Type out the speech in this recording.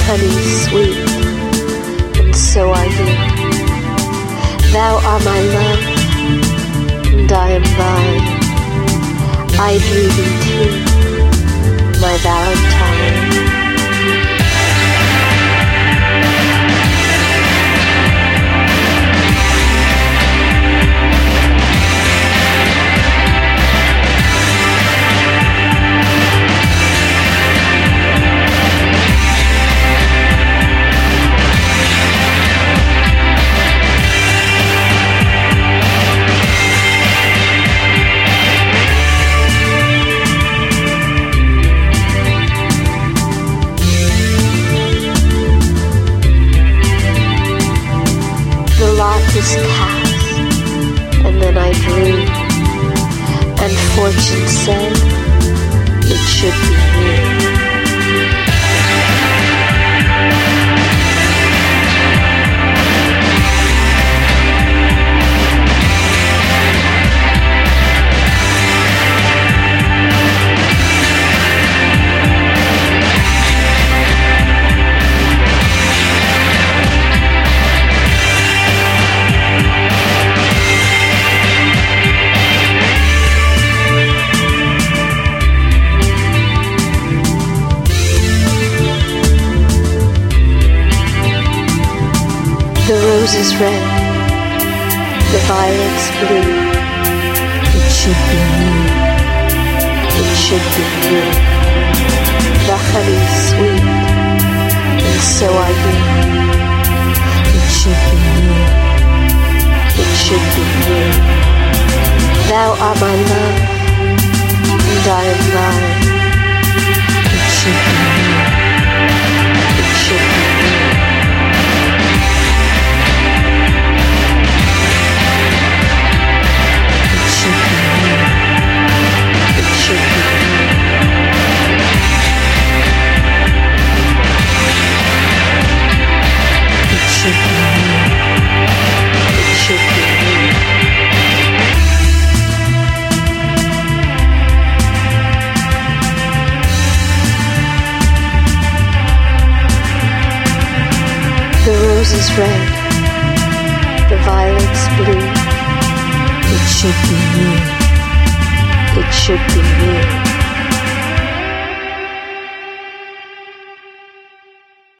honey sweet, and so are you. Thou art my love, and I am thine. I dream thee too, my Valentine. Is cast, and then I drew, and fortune said it should be you. The rose is red, the violet's blue. It should be you, it should be you. The honey's sweet, and so are you. It should be you, it should be you. Thou art my love, and I am thine. It should be you, it should be you. The rose is red, the violet's blue. It should be you, it should be you.